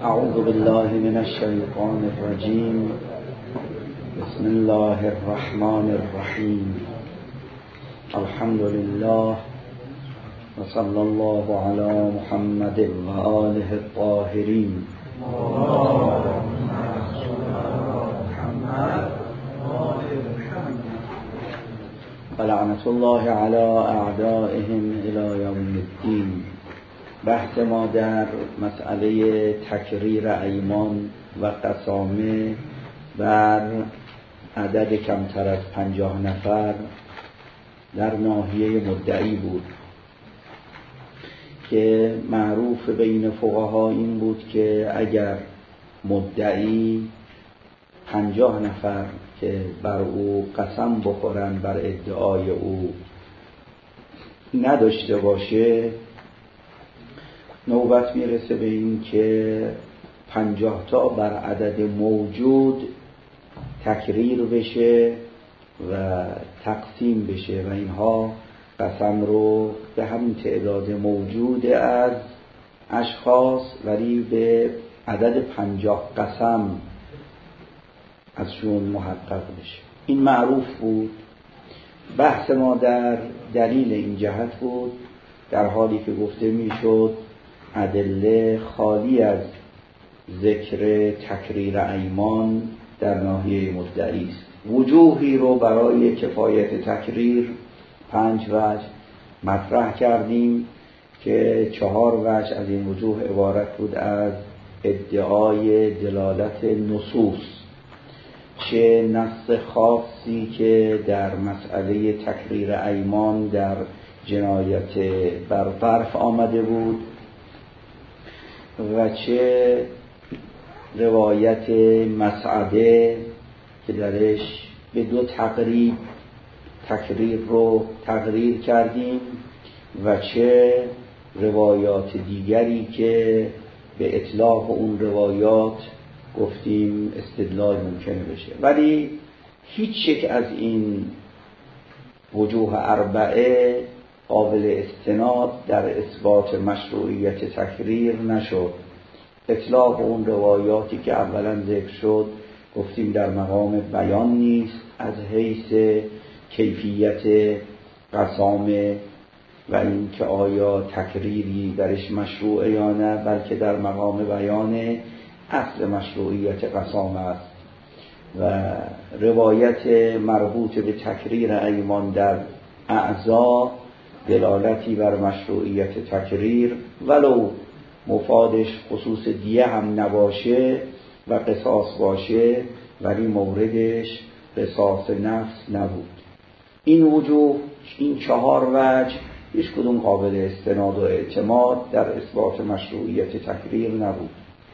اعوذ بالله من الشیطان الرجیم. بسم الله الرحمن الرحیم. الحمد لله و صلی الله علی محمد و آله الطاهرین. و لعنت الله علی اعدائهم الی یوم الدین. بحث ما در مسئله تکریر ایمان و قسامه بر عدد کمتر از 50 نفر در ناحیه مدعی بود که معروف بین فقها این بود که اگر مدعی 50 نفر که بر او قسم بخورن بر ادعای او نداشته باشه، نوبت میرسه به این که 50 تا بر عدد موجود تکریر بشه و تقسیم بشه و اینها قسم رو به همین تعداد موجود از اشخاص ولی به عدد 50 قسم ازشون محقق بشه. این معروف بود. بحث ما در دلیل این جهت بود، در حالی که گفته میشد ادله خالی از ذکر تکریر ایمان در ناحیه مدعی است. وجوهی رو برای کفایت تکریر 5 وجه مطرح کردیم که 4 وجه از این وجوه عبارت بود از ادعای دلالت نصوص، چه نص خاصی که در مسئله تکریر ایمان در جنایت بر ظرف آمده بود و چه روایت مسعده که درش به 2 تکریر رو تقریر کردیم و چه روایات دیگری که به اطلاق اون روایات گفتیم استدلال ممکنه بشه. ولی هیچ یک از این وجوه 4 قابل استناد در اثبات مشروعیت تکریر نشد. اطلاق اون روایاتی که اولا ذکر شد گفتیم در مقام بیان نیست از حیث کیفیت قسامه و این که آیا تکریری درش مشروعه یا نه، بلکه در مقام بیان اصل مشروعیت قسامه است. و روایت مربوط به تکریر ایمان در اعضا دلالتی بر مشروعیت تکریر ولو مفادش خصوص دیه هم نباشه و قصاص باشه، ولی موردش قصاص نفس نبود. این وجوه، این 4 وجه هیچ کدوم قابل استناد و اعتماد در اثبات مشروعیت تکریر نبود.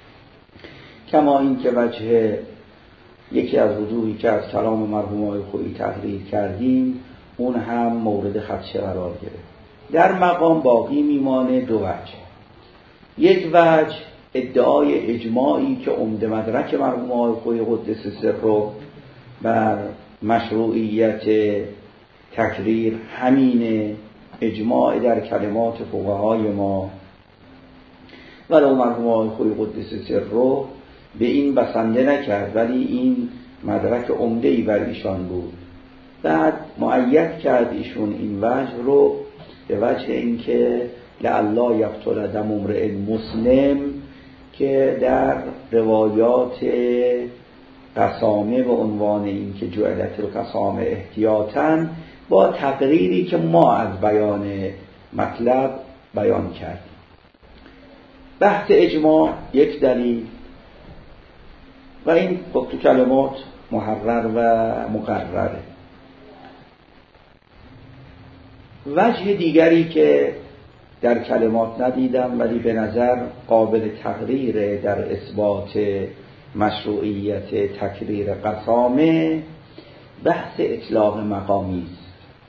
کما این که وجه یکی از وجوهی که از کلام مرحوم آقای خویی تقریر کردیم اون هم مورد خدشه قرار گرفت. در مقام باقی میمانه 2 وجه. یک وجه ادعای اجماعی که عمده مدرک مرحوم آقای خویی قدس سره بر مشروعیت تکریر همین اجماع در کلمات فقهای ما، ولو مرحوم آقای خویی قدس سره به این بسنده نکرد ولی این مدرک عمده‌ای بر ایشان بود. بعد مؤید کرد ایشون این وجه رو به وجه اینکه لعلا یقتل دم امرئ مسلم که در روایات قسامه به عنوان این که جعلت القسامه احتیاطاً با تقریری که ما از بیان مطلب بیان کردیم. بحث اجماع یک دلیل و این تو کلمات محرر و مقرره. وجه دیگری که در کلمات ندیدم ولی به نظر قابل تقریر در اثبات مشروعیت تکریر قسامه بحث اطلاق مقامی است.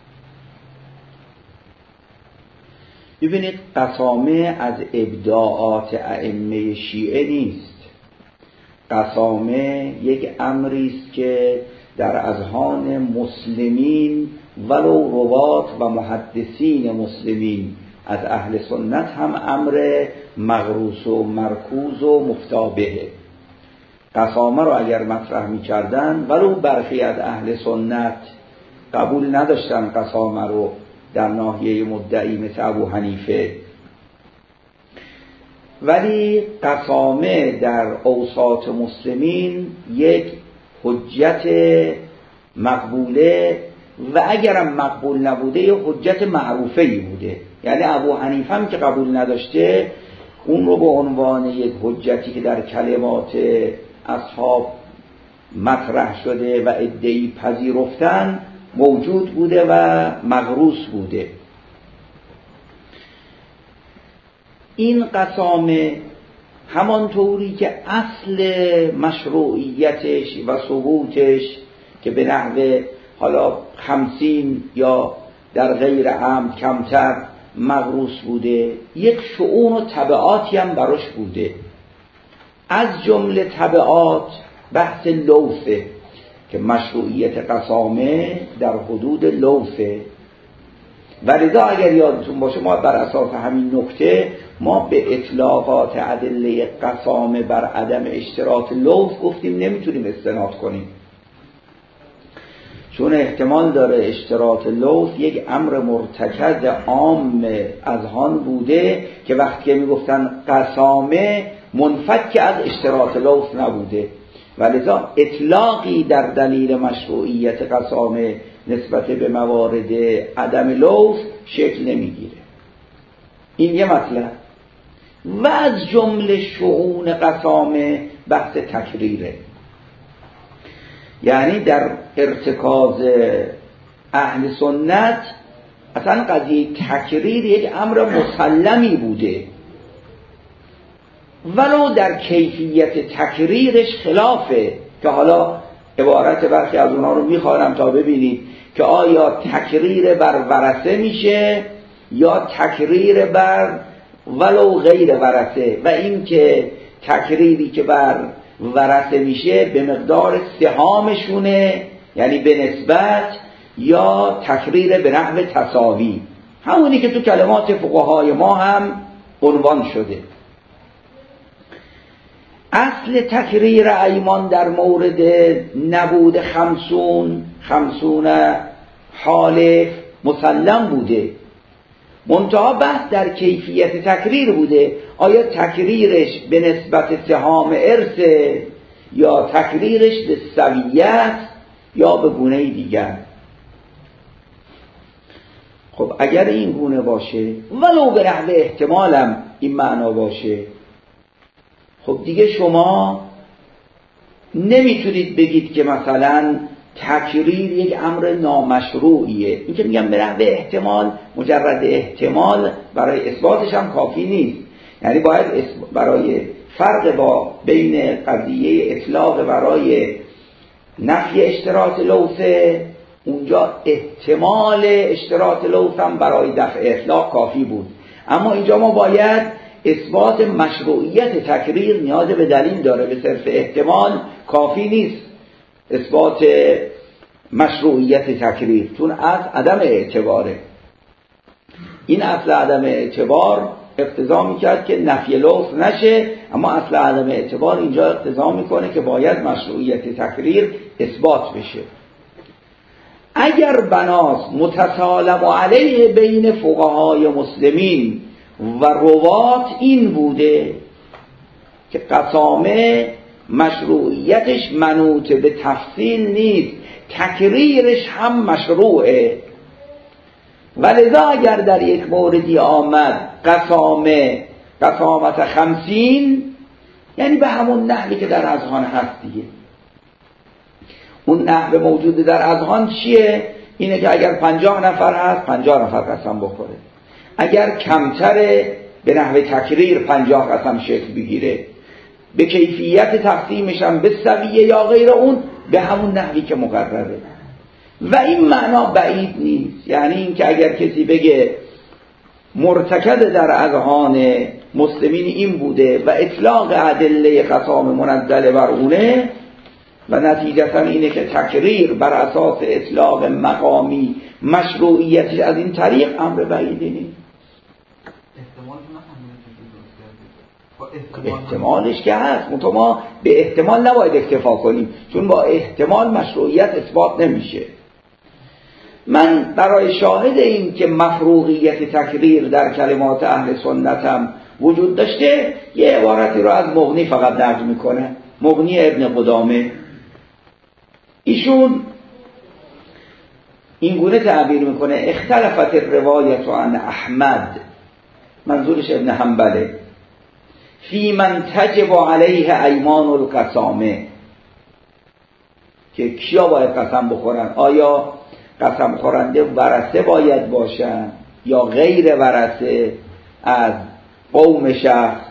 ببینید قسامه از ابداعات ائمه شیعه نیست. قسامه یک امری است که در اذهان مسلمین ولو روات و محدثین مسلمین از اهل سنت هم امر مغروس و مرکوز و مفتابهه. قسامه رو اگر مطرح می کردن ولو برخی از اهل سنت قبول نداشتن قسامه رو در ناحیه مدعی مثل ابو حنیفه، ولی قسامه در اوساط مسلمین یک حجت مقبوله و اگرم مقبول نبوده یک حجت معروفه‌ای بوده. یعنی ابو حنیفه هم که قبول نداشته اون رو به عنوان یک حجتی که در کلمات اصحاب مطرح شده و ادعی پذیرفتن موجود بوده و مغروس بوده. این قسامه همانطوری که اصل مشروعیتش و ثبوتش که به نحو حالا 50 یا در غیر عمد کمتر مغروس بوده، یک شؤون و تبعاتی هم براش بوده. از جمله تبعات بحث لوثه که مشروعیت قسامه در حدود لوثه و لذا اگر یادتون باشه ما بر اساس همین نکته ما به اطلاقات ادله قسامه بر عدم اشتراط لوث گفتیم نمیتونیم استناد کنیم، چون احتمال داره اشتراط لوث یک امر مرتکز عام اذهان بوده که وقتی که میگفتن قسامه منفک از اشتراط لوث نبوده و لذا اطلاقی در دلیل مشروعیت قسامه نسبت به موارد عدم لوث شکل نمیگیره. این یه مطلب. و از جمله شؤون قسامه بحث تکریره، یعنی در ارتکاز اهل سنت اصلا قضیه تکریر یک امر مسلمی بوده ولو در کیفیت تکریرش خلافه که حالا عبارت برخی از اونها رو میخوانم تا ببینید که آیا تکریر بر ورثه میشه یا تکریر بر ولو غیر ورثه، و این که تکریری که بر ورثه میشه به مقدار سهامشونه یعنی به نسبت، یا تکریر به نحو تساوی، همونی که تو کلمات فقهای ما هم عنوان شده. اصل تکریر ایمان در مورد نبود 50 حالف مسلم بوده، منتها بحث در کیفیت تکریر بوده، آیا تکریرش به نسبت سهام ارثه یا تکریرش به سویت یا به گونه دیگر. خب اگر این گونه باشه ولو به نحو احتمالم این معنا باشه، خب دیگه شما نمیتونید بگید که مثلا تکریر یک امر نامشروعیه. این که میگم به نحو احتمال، مجرد احتمال برای اثباتش هم کافی نیست، یعنی باید برای فرق با بین قضیه اطلاق برای نفی اشتراط لوثه، اونجا احتمال اشتراط لوث هم برای دفع اطلاق کافی بود، اما اینجا ما باید اثبات مشروعیت تکریر نیاز به دلیل داره، به صرف احتمال کافی نیست اثبات مشروعیت تکریر، چون از عدم اعتباره. این اصل عدم اعتبار اقتضا میکرد که نفی لوث نشه، اما اصل عدم اعتبار اینجا اقتضا میکنه که باید مشروعیت تکریر اثبات بشه. اگر بناس متسالم علیه بین فقهای مسلمین و روات این بوده که قسامه مشروعیتش منوط به تفصیل نیست، تکریرش هم مشروعه، ولذا اگر در یک موردی آمد قسامت 50 یعنی به همون نحوی که در اذهان هست دیگه. اون نحو موجود در اذهان چیه؟ اینه که اگر 50 نفر هست 50 نفر قسم بخوره، اگر کمتره به نحو تکریر 50 قسم شکل بگیره، به کیفیت تقسیمش هم به سویه یا غیر اون به همون نحوی که مقرره. و این معنا بعید نیست، یعنی این که اگر کسی بگه مرتکز در اذهان مسلمین این بوده و اطلاق ادله قسام منزل بر اونه و نتیجتا اینه که تکریر بر اساس اطلاق مقامی مشروعیتش از این طریق، امر بعیدی نیست. احتمالش که هست، منتها ما به احتمال نباید اکتفا کنیم، چون با احتمال مشروعیت اثبات نمیشه. من برای شاهد این که مفروغیت تکریر در کلمات اهل سنتم وجود داشته یه عبارتی رو از مغنی فقط نقل میکنه، مغنی ابن قدامه. ایشون این گونه تعبیر میکنه: اختلفت الروایت عن احمد، منظورش ابن حنبله، فی من تجب علیه ایمان القسامه، که کیا باید قسم بخورن، آیا قسم خورنده ورثه باید باشن یا غیر ورثه از قوم شخص.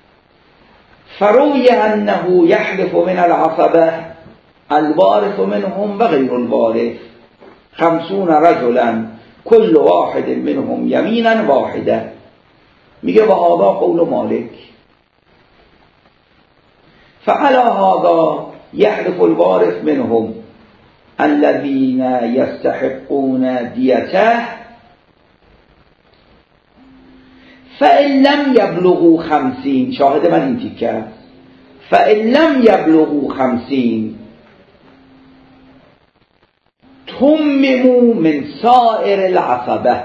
فروی انه یحلف من العصبه الوارث منهم و غیر الوارث 50 رجلا كل واحد منهم یمینا واحده. میگه و هذا قول مالک، فعلى هذا يحلف الوارث منهم الذين يستحقون ديته فإن لم يبلغوا 50. شاهد من این تیکه است. فإن لم يبلغوا 50 تمموا من سائر العصبه،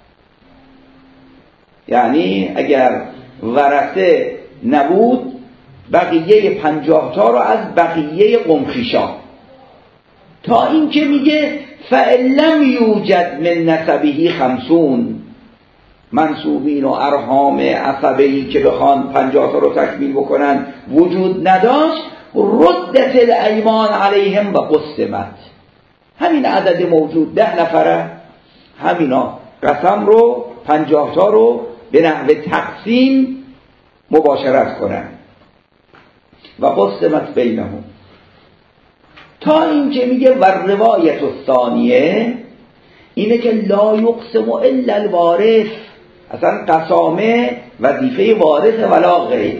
یعنی اگر ورثه نبود بقیه 50 تا رو از بقیه قمخیشا، تا این که میگه فَإِلَّمْ یوجد من نسبه 50 منسوبین و ارحام عصبه‌ای که بخوان 50 تا رو تکمیل بکنن وجود نداشت، ردت الایمان علیهم و قسمت. همین عدد موجود 10 نفره، همینا قسم رو 50 تا رو به نحو تقسیم مباشرت کنن و قسمت بینهم، تا این که میگه و روایت الثانیه اینه که لا یقسم الا الوارث، اصلا قسامه وظیفه وارث ولا غیر،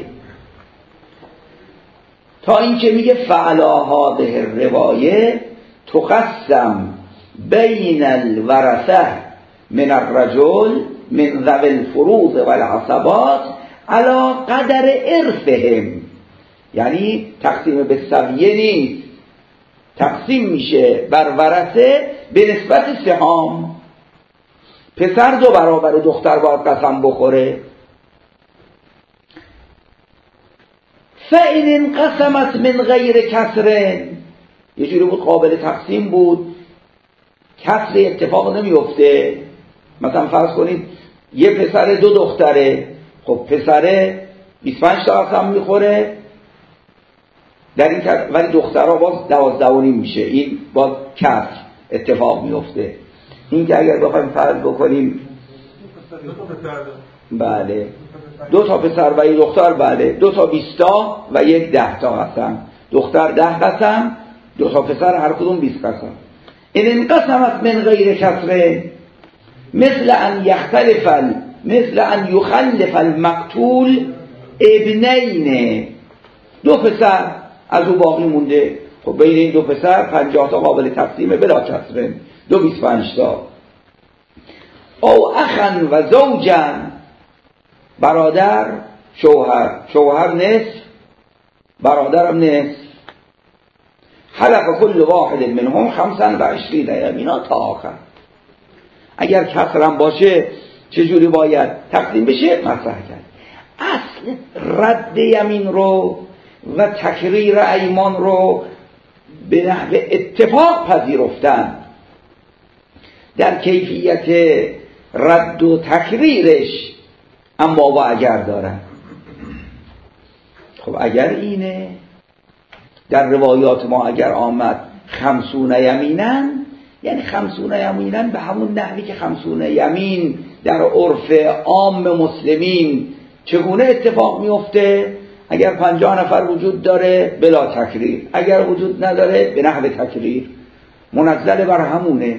تا این که میگه فعلا هذه الروایه تقسم بین الورثه من الرجل من ذوی الفروض والعصبات علی قدر ارثهم، یعنی تقسیم به سویه نیست، تقسیم میشه بر ورثه به نسبت سهام. پسر 2 برابر دختر باید قسم بخوره. فَإِنْ انقسمت من غیر کسر، یه جوری بود قابل تقسیم بود، کسر اتفاق نمیفته. مثلا فرض کنید یه پسر 2 دختره، خب پسر 25 تا قسم میخوره در این کسر، ولی دخترها باز 12.5 میشه، این باز کسر اتفاق میفته. این که اگر بخوایم فرض بکنیم بله 2 تا پسر و 1 دختر، بله 2 تا 20 تا و 1 10 تا قسم، دختر 10 قسم، 2 تا پسر هر کدوم 20 قسم. این انقسمت من غیر کسر مثل ان یخلف المقتول ابنین، 2 پسر از او باقی مونده، خب بین این 2 پسر 50 تا قابل تقسیمه بلا کسره، 2 25 تا. او اخن و زوجن، برادر شوهر نصف، برادرم نصف. حلف کل واحد منهم 25 یمینا تا آخر. اگر کسرم باشه چجوری باید تقسیم بشه مطرح کرد. اصل رد یمین رو و تکریر ایمان رو به نحو اتفاق پذیرفتن، در کیفیت رد و تکریرش اما با اگر دارن. خب اگر اینه در روایات ما اگر آمد 50 یمینن، یعنی 50 یمینن به همون نحوی که 50 یمین در عرف عام مسلمین چگونه اتفاق میفته؟ اگر 50 نفر وجود داره بلا تکریر، اگر وجود نداره به نحو تکریر، منزل بر همونه.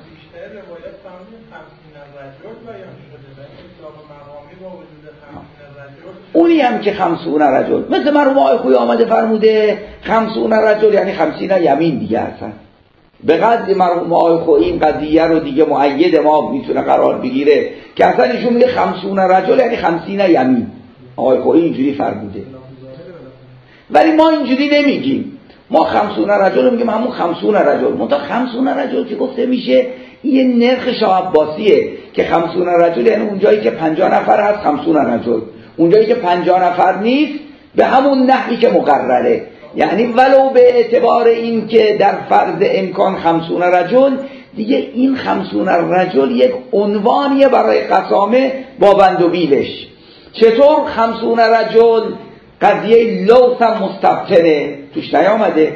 اونی هم که 50 رجل، مثل مرحوم آقای خویی آمده فرموده 50 رجل یعنی 50 یمین دیگه هستن، به قدر مرحوم آقای خویی این قضیه رو دیگه مؤید ما میتونه قرار بگیره که اصلا ایشون میگه 50 رجل یعنی 50 یمین. آقای خویی اینجوری فرموده، ولی ما اینجوری نمیگیم. ما 50 رجل میگیم همون 50 رجل. منتها 50 رجل که گفته میشه یه نرخ شاه عباسیه که 50 رجل یعنی اونجایی که 50 نفر هست 50 رجل، اونجایی که 50 نفر نیست به همون نحوی که مقرره. یعنی ولو به اعتبار این که در فرض امکان 50 رجل، دیگه این 50 رجل یک عنوانیه برای قسامه با بند و بیلش. چطور 50 رجل؟ قضیه لوث هم مستبطنه توش نیامده.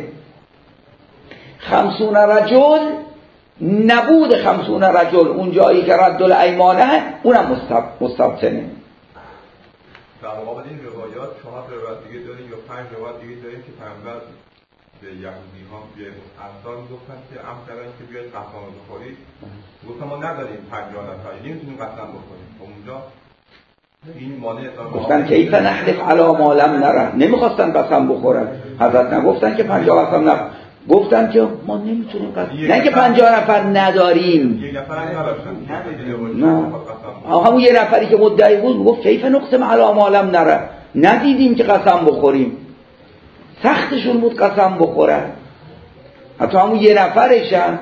50 رجل نبود 50 رجل اون جایی که رد الایمانه اونم مستبطنه. در مقابل این روایات 4 روایت دیگه داریم یا 5 روایت دیگه داریم که پیامبر به یهودی ها به انصار میگفتن که امر کردن که بیاید قسم بخورید، گفتن ما نداریم 50 نفر نمیتونیم قسم بخوریم. اونجا این مانع گفتن کیف نحلف علی ما لم نره، نمیخواستن قسم بخورن. حضرت نگفتن که 50 قسم نخور، گفتن که ما نمیتونیم قسم، نه که 50 نفر نداریم. یک نفر نداشتن نه همون یه نفری که مدعی بود گفت کیف نقسم علی ما لم نره، ندیدیم که قسم بخوریم. سختشون بود قسم بخورن، حتی همون یه نفرشن.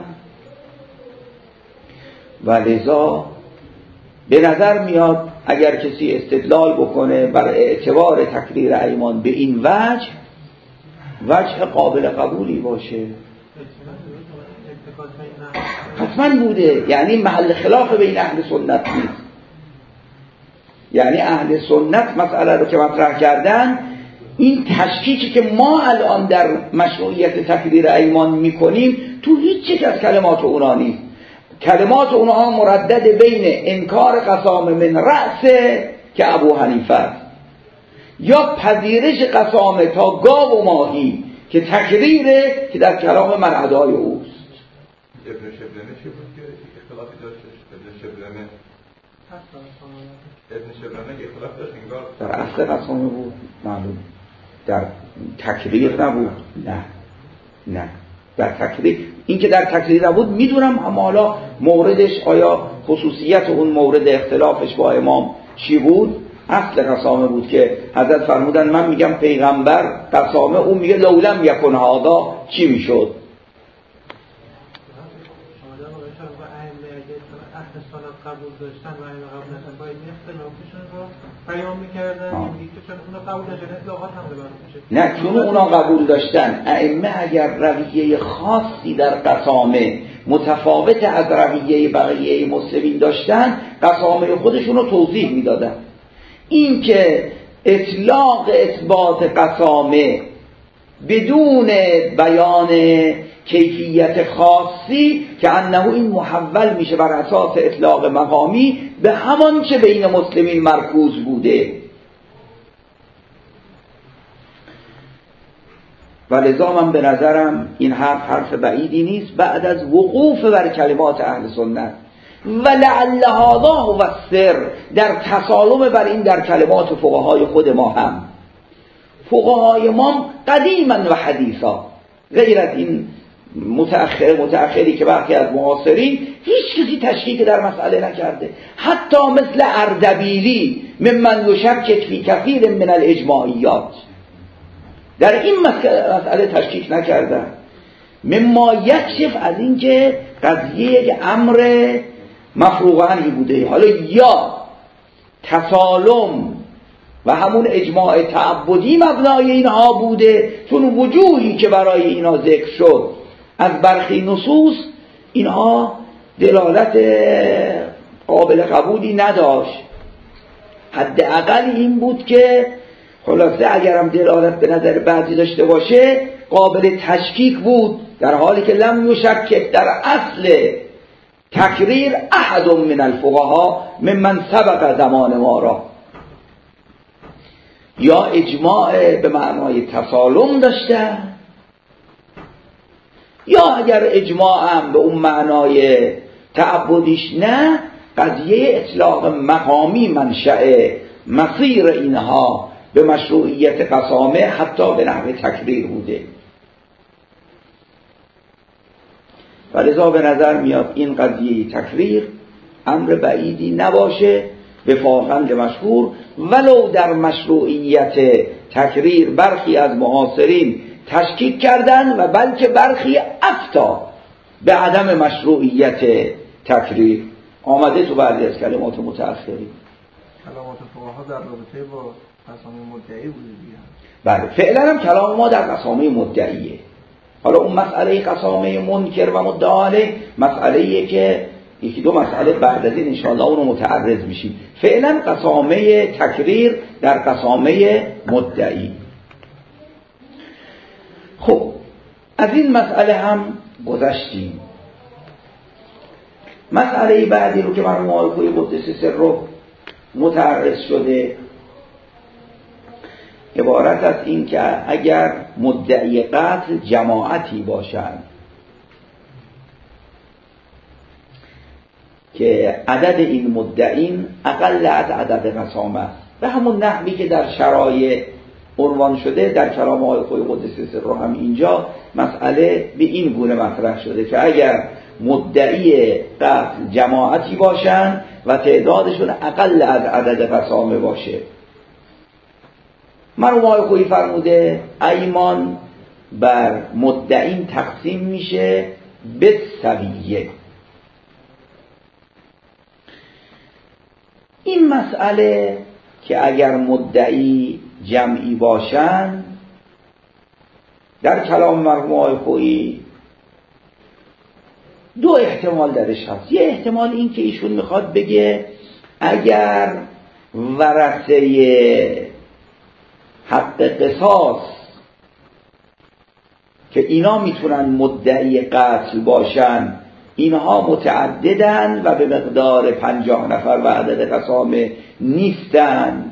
و لذا به نظر میاد اگر کسی استدلال بکنه بر اعتبار تکریر ایمان به این وجه قابل قبولی باشه، حتما بوده. یعنی محل خلاف بین اهل سنت نیست. یعنی اهل سنت مسئله رو که مطرح کردن، این تشکیکی که ما الان در مشروعیت تکریر ایمان میکنیم تو هیچ یک از کلمات اونا نیست. کلمات اونها مردد بین انکار قسام من رأسه که ابو حنیفه است، یا پذیرش قسام تا گاو و ماهی که تکریره که در کلام من ادای اوست. ابن شبرمه چی بود که اختلافی داشتش؟ ابن شبرمه که اختلاف داشت انگار در اصل قسامه بود معلوم، در تکریر نبود. نه در تکریر، این که در تکریر نبود میدونم، اما حالا موردش آیا خصوصیت اون مورد اختلافش با امام چی بود؟ اصل قسامه بود که حضرت فرمودن من میگم پیغمبر قسامه، اون میگه لولم یکن هذا چی میشد؟ قبول داشتن و این قبول داشتن باید اختلافشون رو بیان میکردن، میگه که چون اونا قبول داشتن اطلاقات هم ببرن نه چون اونا قبول داشتن. ائمه اگر رویه خاصی در قسامه متفاوت از رویه بقیه مسلمین داشتن، قسامه خودشون رو توضیح میدادن. این که اطلاق اثبات قسامه بدون بیان کیفیت خاصی که انه این محول میشه بر اساس اطلاق مقامی به همان چه بین مسلمین مرکوز بوده. و لذا من به نظرم این حرف بعیدی نیست بعد از وقوف بر کلمات اهل سنت و لعل هذا هو السر در تسالم بر این در کلمات فقهای خود ما هم. فقهای ما قدیما و حدیثا غیر از این متأخری که برخی از معاصرین هیچ کسی تشکیک در مسئله نکرده، حتی مثل اردبیلی ممن یشکک فی کثیر من الاجماعیات در این مسئله تشکیک نکردن. مما یکشف از این که قضیه یک امر مفروغ عنه بوده. حالا یا تسالم و همون اجماع تعبدی مبنای اینها بوده، چون وجوهی که برای اینها ذکر شد از برخی نصوص اینها دلالت قابل قبولی نداشت. حداقل این بود که خلاصه اگرم دلالت به نظر بعضی داشته باشه قابل تشکیک بود، در حالی که لم یشکک در اصل تکریر احد من الفقها ممن سبق زمان ما را. یا اجماع به معنای تسالم داشته، یا اگر اجماع هم به اون معنای تعبدیش نه، قضیه اطلاق مقامی منشأ مصیر اینها به مشروعیت قسامه حتی به نحو تکریر بوده. و لذا به نظر میاد این قضیه تکریر امر بعیدی نباشه، وفاقاً مشهور، ولو در مشروعیت تکریر برخی از معاصرین تشکیک کردن و بلکه برخی افتا به عدم مشروعیت تکریر. آمده تو بعضی از کلمات متأخرین. کلمات فقها در رابطه با قسامه مدعی بوده دیگه. بله فعلا هم کلام ما در قسامه مدعیه. حالا اون مسئله قسامه منکر و مدعی مسئله‌ایه که یکی دو مسئله بعد از این انشاءالله اونو متعرض میشیم. فعلا قسامه تکریر در قسامه مدعی. خب از این مسئله هم گذشتیم. مسئله بعدی رو که مرحوم آقای قدس سره متعرض شده عبارت از این که اگر مدعی قتل جماعتی باشند که عدد این مدعین اقل از عدد قسامه است، به همون نحوی که در شرایع عنوان شده در کلام آقای قدس سره هم اینجا مسئله به این گونه مطرح شده که اگر مدعی قتل جماعتی باشند و تعدادشون اقل از عدد قسامه باشه، مرحوم آقای فرموده ایمان بر مدعین تقسیم میشه به سویه. این مسئله که اگر مدعی جمعی باشن در کلام مرحوم آقای دو احتمال درش هست. یه احتمال این که ایشون میخواد بگه اگر ورثه حق قصاص که اینا میتونن مدعی قتل باشن اینها متعددن و به مقدار 50 نفر و عدد قسامه نیستن،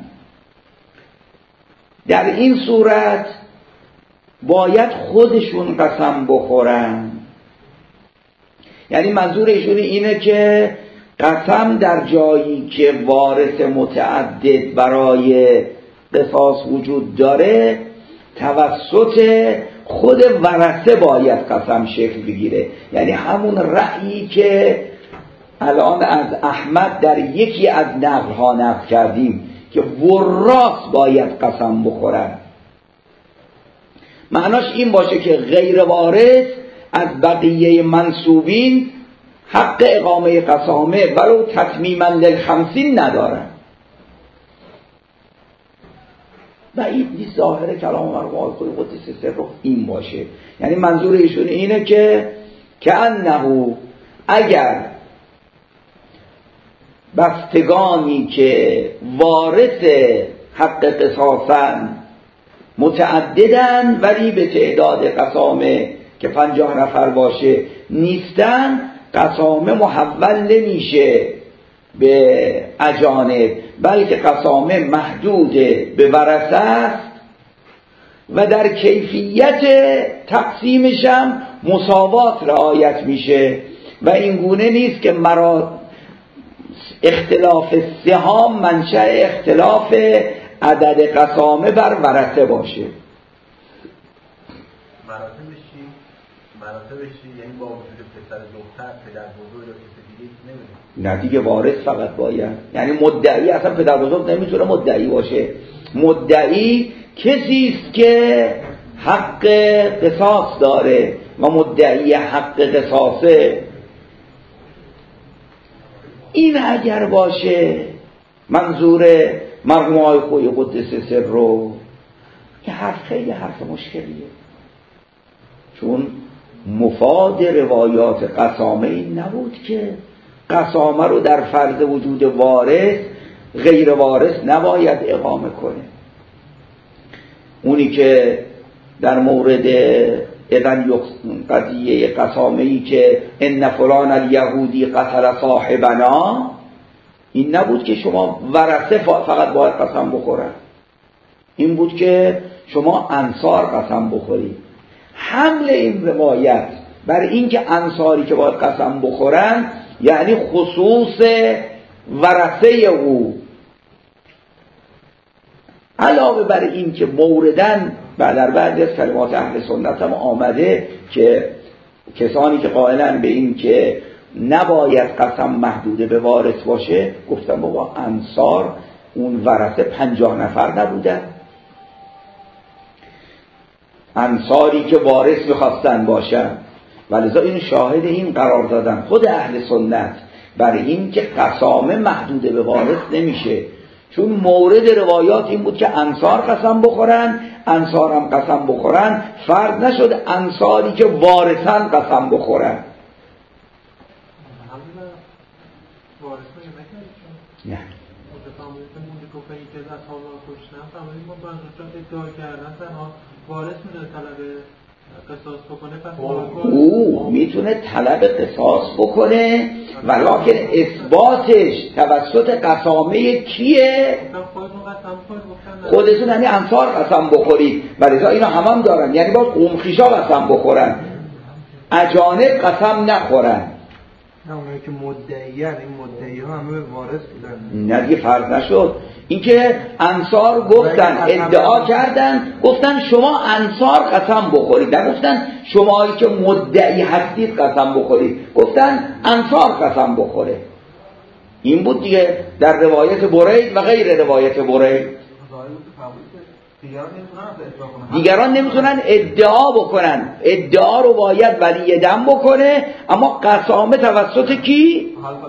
در این صورت باید خودشون قسم بخورن. یعنی منظور ایشون اینه که قسم در جایی که وارث متعدد برای قصاص وجود داره توسط خود ورثه باید قسم شکل بگیره. یعنی همون رأیی که الان از احمد در یکی از نقل‌ها نقل کردیم که وراث باید قسم بخورن، معناش این باشه که غیر وارث از بقیه منسوبین حق اقامه قسامه ولو تتمیما للخمسین ندارن. بعید نیست ظاهر کلام مرحوم آقای قدس سره این باشه. یعنی منظور ایشون اینه که انه اگر بستگانی که وارث حق قصاصن متعددن ولی به تعداد قسامه که 50 نفر باشه نیستن، قسامه محول نمیشه به اجانب بلکه قسامه محدود به ورثه است و در کیفیت تقسیمش هم مساوات رعایت میشه و این گونه نیست که اختلاف سهام منشأ اختلاف عدد قسامه بر ورثه باشه. مراتبش یعنی با وجود پسر دختر پدر بزرگ یا کسی دیگه نمیدونه؟ نه دیگه وارث فقط باید. یعنی مدعی اصلا پدر بزرگ نمیتونه مدعی باشه. مدعی کسی است که حق قصاص داره و مدعی حق قصاصه. این اگر باشه منظور مرحوم آقای قدس سره که حرف خیلی حرف مشکلیه، چون مفاد روایات قسامه این نبود که قسامه رو در فرض وجود وارث غیر وارث نباید اقامه کنه. اونی که در مورد اذن قضیه قسامه‌ای که ان فلان الیهودی قتل صاحبنا، این نبود که شما ورثه فقط باید قسم بخورن، این بود که شما انصار قسم بخورید. حمل این روایت بر این که انصاری که باید قسم بخورن یعنی خصوص ورثه او، علاوه بر این که موردن در بعضی از کلمات اهل سنت هم آمده که کسانی که قائلن به این که نباید قسم محدود به وارث باشه گفتن بابا انصار اون ورثه 50 نفر نبودن؟ انصاری که وارث میخواستن باشن ولذا این شاهد این قرار دادن خود اهل سنت برای این که قسامه محدود به وارث نمیشه، چون مورد روایات این بود که انصار قسم بخورن، انصار هم قسم بخورن، فرض نشد انصاری که وارثن قسم بخورن. نه او میتونه طلب قصاص بکنه ولکن اثباتش توسط قسامه کیه؟ خودتون یعنی انصار قسم بخورید ولذا اینا هم دارن، یعنی باید قومخیشا قسم بخورن، اجانب قسم نخورن. نه اونایی که مدعیان، این مدعی ها همه به وارث بودن. نه دیگه فرض نشد اینکه انصار گفتن ادعا کردن گفتن شما انصار قسم بخورید، نگفتن شمایی که مدعی هستید قسم بخورید، گفتن انصار قسم بخوره. این بود دیگه در روایت برید و غیر روایت برید. دیگران نمیتونن ادعا بکنن، ادعا رو باید ولی دم بکنه، اما قسامه توسط کی؟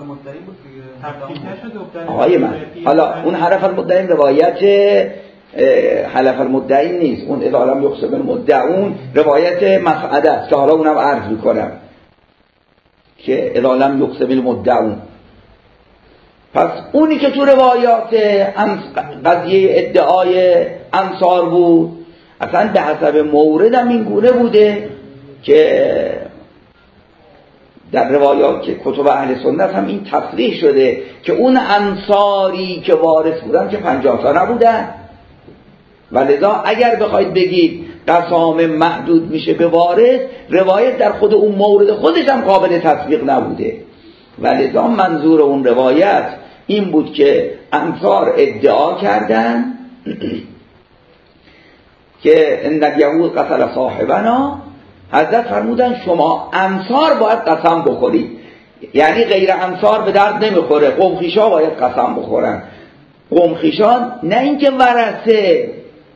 آقای من حالا اون حلف المدعی روایت حلف المدعی نیست، اون اذا لم یقسم المدعون روایت مسعده است که حالا اونم عرض میکنم که اذا لم یقسم المدعون. پس اونی که تو روایات قضیه ادعای انصار بود اصلا به حسب موردم این گونه بوده که در روایات که کتب اهل سنت هم این تصریح شده که اون انصاری که وارث بودن که 50 تا نبودن. ولذا اگر بخواید بگید قسام محدود میشه به وارث، روایت در خود اون مورد خودش هم قابل تطبیق نبوده. ولذا منظور اون روایت این بود که انصار ادعا کردن که ان الیهود قتل صاحبنا، حضرت فرمودن شما انصار باید قسم بخورید، یعنی غیر انصار به درد نمیخوره، قومخیشا باید قسم بخورن. قومخیشان نه اینکه ورثه.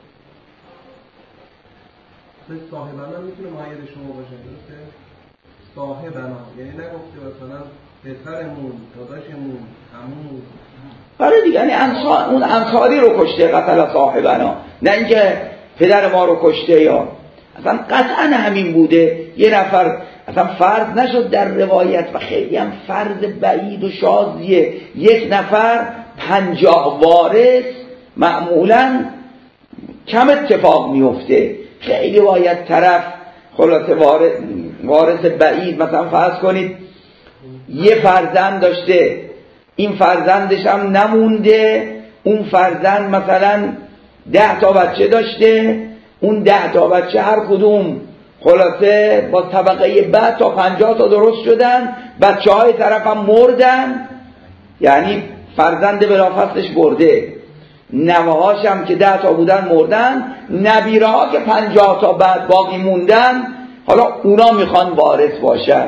صاحبنا میتونه معید شما باشه، درسته؟ صاحبنا یعنی نگفته مثلا پسرمون، داداشمون، عمومون. آره دیگه، یعنی انصار، اون انصاری رو کشته قتل صاحبنا، نه اینکه پدر ما رو کشته. یا اصلا قطعا همین بوده. یه نفر اصلا فرض نشد در روایت و خیلی هم فرض بعید و شاذیه، یک نفر 50 وارث معمولا کم اتفاق میفته. خیلی باید طرف خلاصه وارث بعید، مثلا فرض کنید یه فرزند داشته، این فرزندش هم نمونده، اون فرزند مثلا 10 تا بچه داشته، اون 10 تا بچه هر کدوم خلاصه با طبقه بعد تا 50 تا درست شدن، بچه های طرف هم مردن، یعنی فرزند بلافاصلش برده، نوهاش هم که 10 تا بودن مردن، نبیره ها که 50 تا بعد باقی موندن، حالا اونا میخوان وارث باشن.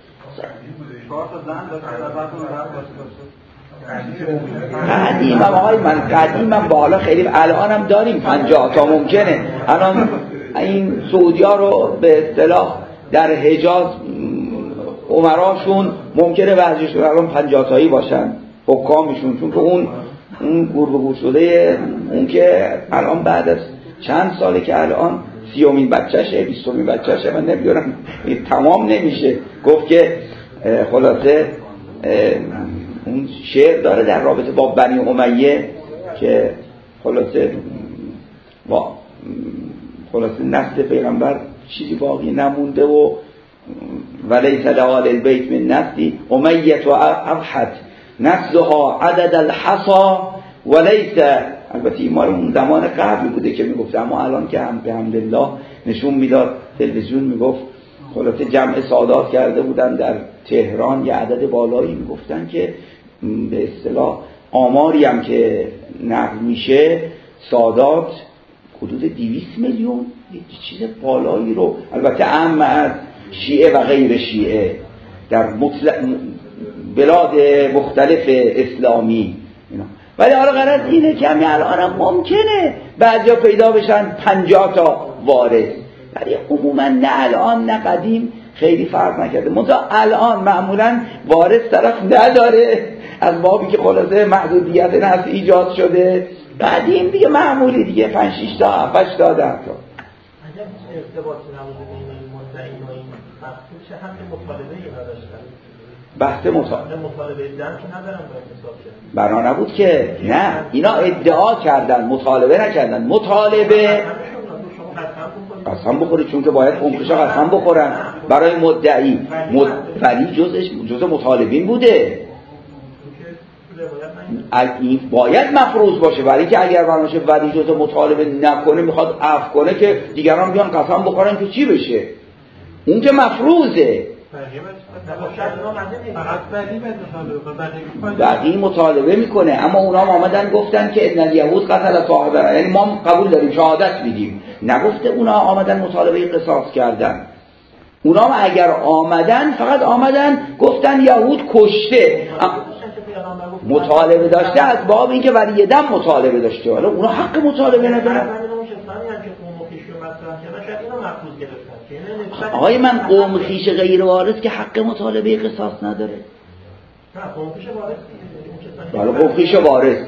قدیمم آقای من، قدیمم بالا خیلی، الانم داریم 50 تا ممکنه. الان این سعودی ها رو به اصطلاح در حجاز عمراشون ممکنه بعضیشون الان 50 تایی باشن حکامشون، چون که اون گور به گور شده، اون که الان بعد از چند ساله که الان 30مین بچهشه 20مین بچهشه، من نمیدونم تمام نمیشه. گفت که خلاصه اون شعر داره در رابطه با بنی امیه که خلاصه نسل پیغمبر چیزی باقی نمونده و ولیس لآل البیت من نسلی امیت و ابحت نسلها عدد الحصا ولیس. البته این مال اون زمان قبلی بوده که میگفت، اما الان که هم به حمدالله نشون میداد تلویزیون، میگفت خلاصه جمع سادات کرده بودن در تهران، یه عدد بالایی میگفتن که به اصطلاح آماری هم که نقل میشه حدود 200 میلیون یه چیز بالایی رو، البته اهم از شیعه و غیر شیعه در بلاد مختلف اسلامی اینا. ولی حالا غرض اینه که همین الان ممکنه بعضیا پیدا بشن 50 تا وارث، ولی عموما نه الان نه قدیم خیلی فرق نکرده. منتها الان معمولا وارث طرف نداره از بابی که خلاصه محدودیت نسل ایجاد شده. قدیم دیگه معمولی دیگه 5 6 تا 8 تا 10 تا. اگر ارتباطی نبوده بین این مدعی و این مقصود چه هم مطالبه ای نداشتن؟ بحث مطالبه دن که ندارن باید حساب کرد. برا نبود که نه، اینا ادعا کردن، مطالبه نکردن. مطالبه قسم بخوری، چون که باید قومخیشا قسم بخورن برای مدعی. ولی جز مطالبین بوده، این باید مفروض باشه، برای که اگر برنامه ولی جز مطالبه نکنه میخواد عفو کنه که دیگران بیان قسم بخورن که چی بشه، اون که مفروضه. بقیه مطالبه میکنه، اما اونا آمدن گفتن که ان الیهود قتل صاحبه، یعنی ما قبول داریم شهادت میدیم، نگفته اونا آمدن مطالبه قصاص کردن. اونا اگر آمدن فقط آمدن گفتن یهود کشته، مطالبه داشته از باب اینکه ولی دم مطالبه داشته، حالا اونا حق مطالبه ندارن. آقای من قوم خیش غیر وارث که حق مطالبه قصاص نداره. نه قوم خیش وارث دیگه. حالا قوم خیش وارث.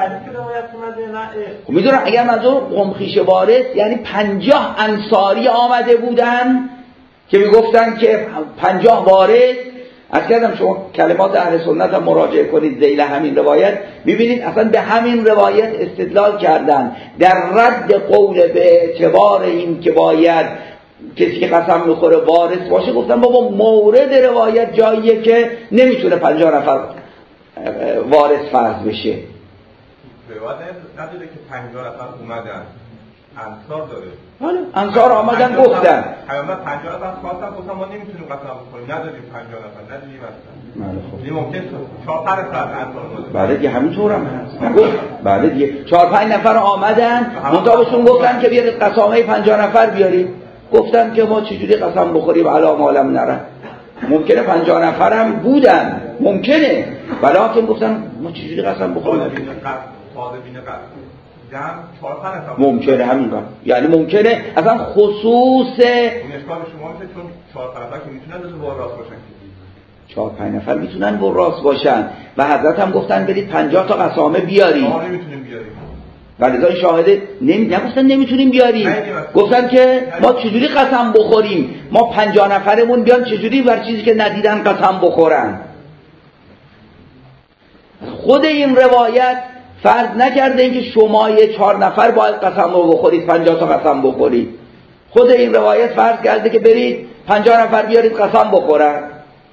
خب میدونم اگر منظور قوم خیش وارث یعنی 50 انصاری آمده بودن که میگفتن که 50 وارث. از کردم شما کلمات اهل سنت هم مراجعه کنید ذیل همین روایت، ببینید اصلا به همین روایت استدلال کردن در رد قول به اعتبار این که باید کسی که قسم میخوره وارث باشه. گفتن بابا مورد روایت جاییه که نمیتونه 50 نفر وارث فرض بشه. روایت نداره که 50 نفر اومدن، انصار داره. حالا انصار آمدن گفتن پیامبر 50 نفر خواستن، گفتن ما نمیتونیم قسم بخوریم، نداریم 50 نفر، نداریم اصلا. این ممکن 4 5 نفر انصار اومدن. بله دیگه همینطورم هست. بله دیگه 4 5 نفر آمدن، مطابقشون گفتن که بیارید قسامه 50 نفر بیارید. گفتن که ما چجوری قسم بخوریم علا مالم نره. ممکنه 50 نفرم بودن، ممکنه، ولی گفتن ما چجوری قسم بخوریم. ممکنه همین قدر، یعنی ممکنه اصلا خصوص این اشکال شما که چون 4 نفر که میتونن وراث باشن، 4 5 نفر میتونن وراث باشن و حضرت هم گفتن برید 50 تا قسامه بیارید. ما نمیتونیم بیاریم. ولی این شاهده نگفتن نمیتونیم بیاریم، گفتن که ما چجوری قسم بخوریم، ما 50 نفرمون بیان چجوری بر چیزی که ندیدن قسم بخورن. خود این روایت فرض نکرده این که شما 4 نفر باید قسم رو بخورید، 50 تا قسم بخورید. خود این روایت فرض کرده که برید 50 نفر بیارید قسم بخورن.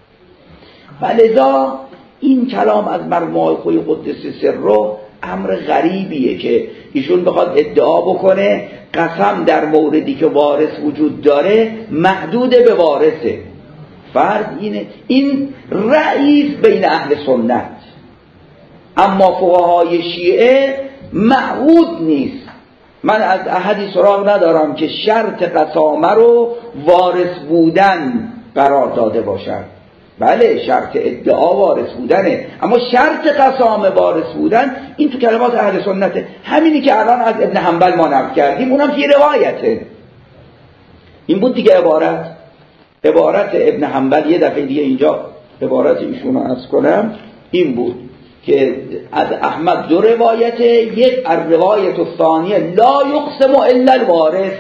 ولذا این کلام از مرموهای خوی قدس سره امر غریبیه که ایشون بخواد ادعا بکنه قسم در موردی که وارث وجود داره محدود به وارثه. فرض اینه، این رئیس بین اهل سنت، اما فقهای شیعه معهود نیست. من از احدی سراغ ندارم که شرط قسامه رو وارث بودن قرار داده باشد. بله شرط ادعا وارث بودنه، اما شرط قسامه وارث بودن این تو کلمات اهل سنته. همینی که الان از ابن حنبل ما نقل کردیم اونم توی روایته. این بود دیگه عبارت ابن حنبل. یه دفعه دیگه اینجا عبارت ایشون رو عرض کنم. این بود که از احمد 2 روایته، یک الروایت الثانیه لا یقسم الا الوارث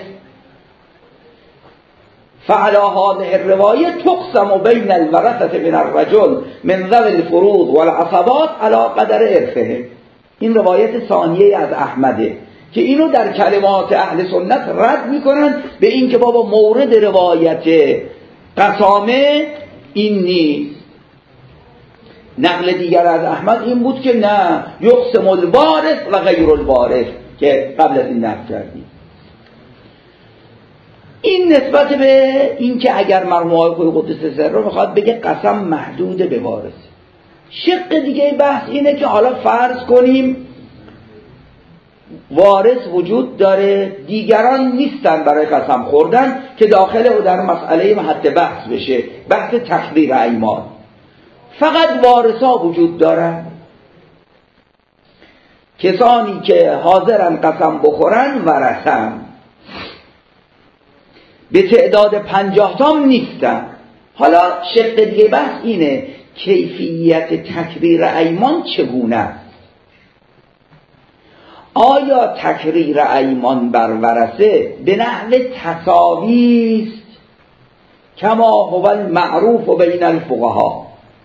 فعلى هذه الروایه تقسم بین الورثه من الرجل من ذوی الفروض والعصبات على قدر ارثه. این روایت ثانیه از احمده که اینو در کلمات اهل سنت رد میکنن به این که بابا مورد روایت قسامه این نیست. نقل دیگر از احمد این بود که نه یقسم الوارث و غیر الوارث که قبل از این نقل کردیم. این نسبت به این که اگر مرحوم خوی قدس سره میخواد بگه قسم محدود به وارث. شق دیگه بحث اینه که حالا فرض کنیم وارث وجود داره، دیگران نیستن برای قسم خوردن که داخل او در مسئله محط بحث بشه، بحث تکبیر ایمان. فقط وارثا وجود دارن، کسانی که حاضرن قسم بخورن ورثن، به تعداد 50 تام نیستن. حالا شق دیگه بحث اینه کیفیت تکریر ایمان چگونه است؟ آیا تکریر ایمان بر ورثه به نحو تساوی است کما هو المعروف بین الفقها،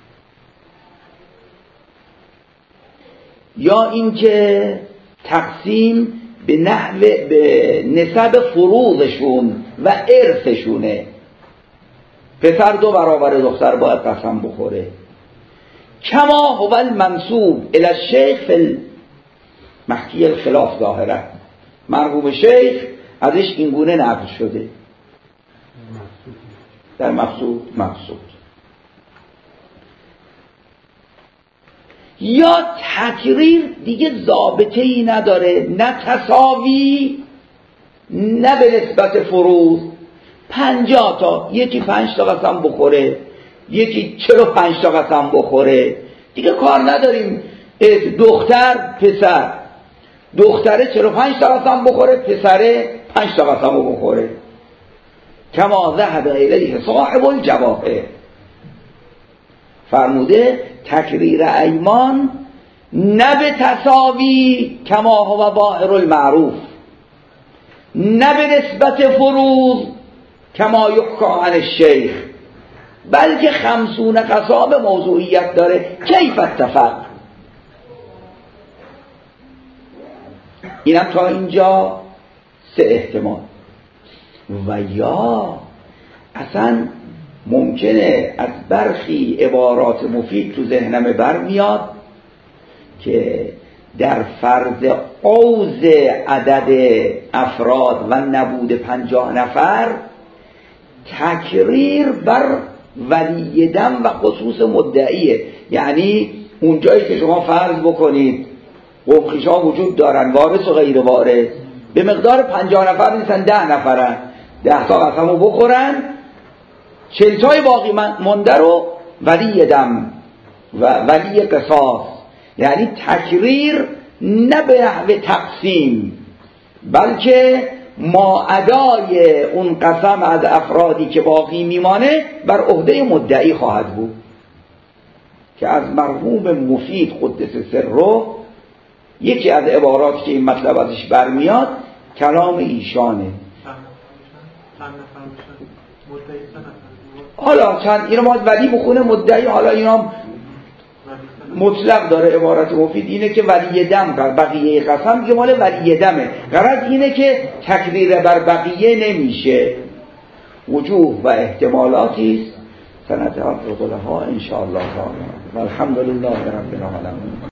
یا اینکه تقسیم به نحو به نسب فروضشون و ارثشونه؟ پسر 2 برابر دختر باید قسم بخوره. کما هو المنسوب الی الشیخ فی محکی الخلاف ظاهره، مرحوم شیخ ازش اینگونه نقل شده در مقصود. یا تکریر دیگه ضابطه ای نداره، نه تساوی نه به نسبت فروض. 50 تا، یکی 5 تا قسم بخوره، یکی 45 تا قسم بخوره، دیگه کار نداریم. دختر پسر، دختره 45 تا قسم بخوره، پسره 5 تا قسم بخوره. کما ذهب الیه صاحب الجواهر، فرموده تکریر ایمان نه به تساوی کما هو ظاهر المعروف، نه به نسبت فروض کما یحکی عن الشیخ، بلکه 50 قسم موضوعیت داره. کیف اتفق؟ اینم تا اینجا 3 احتمال. و یا اصلا ممکنه از برخی عبارات مفید تو ذهنم برمیاد که در فرض عوض عدد افراد و نبود 50 نفر تکریر بر ولی دم و خصوص مدعیه. یعنی اونجایی که شما فرض بکنید قومخیشا وجود دارن، وارث و غیر وارث، به مقدار 50 نفر نیستن، 10 نفرن، 10 تا قسمو بخورن، 40 تای باقی مونده رو ولی دم و ولی قصاص. یعنی تکریر نه به نحو تقسیم، بلکه ما ادای اون قسم از افرادی که باقی میمانه بر عهده مدعی خواهد بود، که از مرحوم مفید قدس سره یکی از عبارات که این مطلب ازش برمیاد کلام ایشانه. حالا چند اینو ما ولی بخونه مدعی، حالا اینا مطلق داره. عبارت مفید اینه که ولی دم، بقیه قسم که مال ولی دمه. غرض اینه که تکریر بر بقیه نمیشه. وجوه و احتمالاتی است سنتحقق لها ان شاء الله تعالی. والحمد لله رب العالمین.